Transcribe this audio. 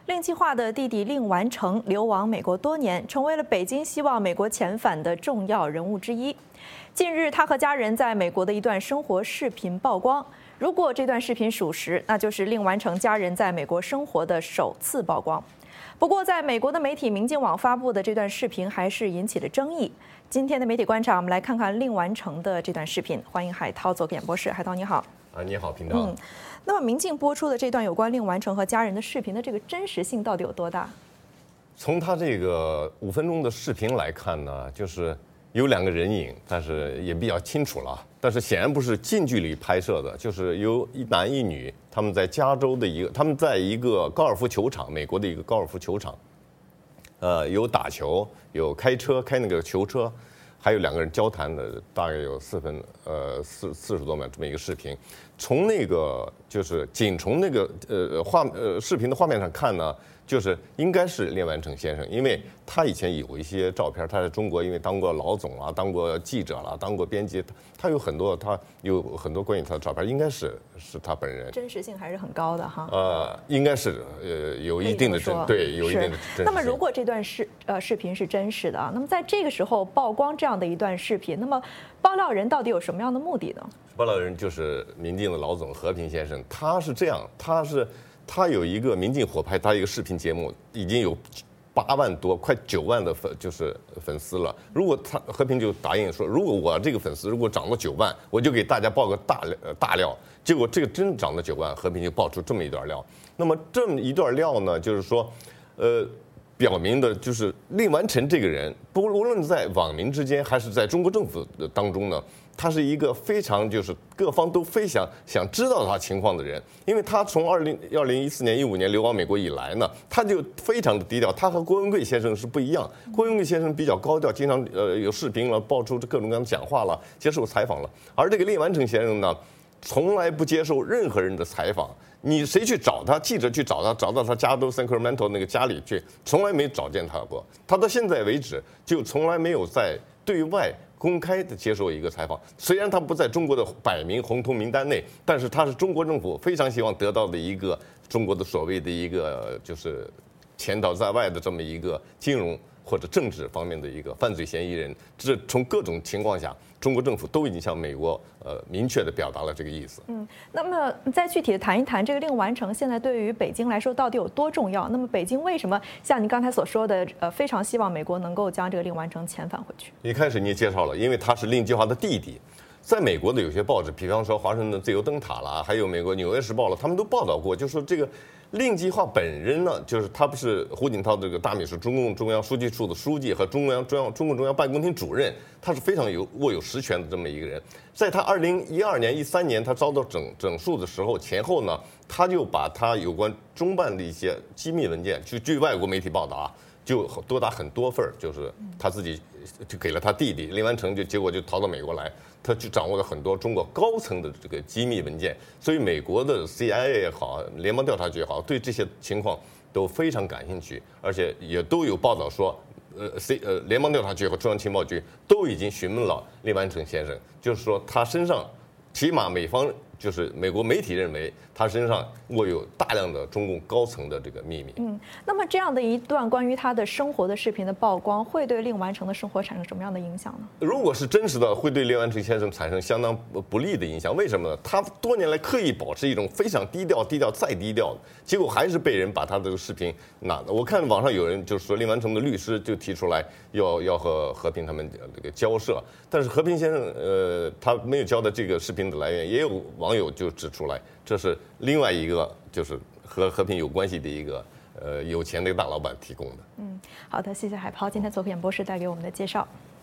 令计划的弟弟令完成流亡美国多年，成为了北京希望美国遣返的重要人物之一。近日，他和家人在美国的一段生活视频曝光。如果这段视频属实，那就是令完成家人在美国生活的首次曝光。不过，在美国的媒体明镜网发布的这段视频还是引起了争议。今天的媒体观察，我们来看看令完成的这段视频。欢迎海涛做演播室，海涛你好。 你好，平道。 那么明镜播出的这段有关令完成和家人的视频的这个真实性到底有多大？ 从他这个5分钟的视频来看呢，就是有2个人影，但是也比较清楚了。但是显然不是近距离拍摄的，就是有一男一女，他们在加州的他们在一个高尔夫球场，美国的一个高尔夫球场，有打球，有开那个球车，还有2个人交谈的，大概有40多秒这么一个视频。从那个就是仅从那个视频的画面上看呢，就是应该是令完成先生，因为他以前有一些照片，他在中国因为当过老总啊，当过记者啦，当过编辑，他有很多关于他的照片，应该是他本人。 真实性还是很高的哈。 应该是有一定的有一定的真实性。 那么如果这段视频是真实的啊，那么在这个时候曝光这样的一段视频，那么爆料人到底有什么样的目的呢？ 爆料人就是民进的老总和平先生，他是这样，他有一个民进火拍，他一个视频节目已经有8万多，快9万的粉丝了。如果和平就答应说，如果我这个粉丝如果涨到9万，我就给大家爆个大料。结果这个真涨到9万，和平就爆出这么一段料。那么这么一段料呢，就是说，表明的就是令完成这个人，无论在网民之间还是在中国政府当中呢，他是一个非常就是各方都非常想知道他情况的人，因为他从2014年、15年流亡美国以来呢，他就非常的低调。他和郭文贵先生是不一样，郭文贵先生比较高调，经常有视频了，爆出各种各样的讲话了，接受采访了。而这个令完成先生呢，从来不接受任何人的采访。你谁去找他？记者去找他，找到他加州 Sacramento 那个家里去，从来没找见他过。他到现在为止就从来没有在对外公开的接受一个采访。虽然他不在中国的摆明红头名单内，但是他是中国政府非常希望得到的一个中国的所谓的一个就是潜逃在外的这么一个金融或者政治方面的一个犯罪嫌疑人。这从各种情况下，中国政府都已经向美国明确地表达了这个意思。 那么再具体的谈一谈这个令完成现在对于北京来说到底有多重要？那么北京为什么像您刚才所说的，非常希望美国能够将这个令完成遣返回去？ 一开始你也介绍了，因为他是令计划的弟弟。在美国的有些报纸，比方说华盛顿自由灯塔啦，还有美国纽约时报了，他们都报道过，就说这个令计划本人呢，就是他不是胡锦涛这个大秘书、中共中央书记处的书记和中共中央办公厅主任，他是非常握有实权的这么一个人。在他2012年、13年他遭到整肃的时候前后呢，他就把他有关中办的一些机密文件，据外国媒体报道啊，就多达很多份，就是他自己就给了他弟弟令完成，结果就逃到美国来，他就掌握了很多中国高层的这个机密文件，所以美国的 CIA 也好，联邦调查局也好，对这些情况都非常感兴趣，而且也都有报道说，联邦调查局和中央情报局都已经询问了令完成先生，就是说他身上，起码美方就是美国媒体认为他身上握有大量的中共高层的这个秘密。 那么这样的一段关于他的生活的视频的曝光，会对令完成的生活产生什么样的影响呢？如果是真实的，会对令完成先生产生相当不利的影响。为什么呢？他多年来刻意保持一种非常低调再低调的，结果还是被人把他这个视频拿的。我看网上有人就说，令完成的律师就提出来要和和平他们这个交涉，但是和平先生他没有交代这个视频的来源，也有网友就指出来，这是另外一个就是和和平有关系的一个有钱的大老板提供的。 好的，谢谢海涛今天做演播室带给我们的介绍。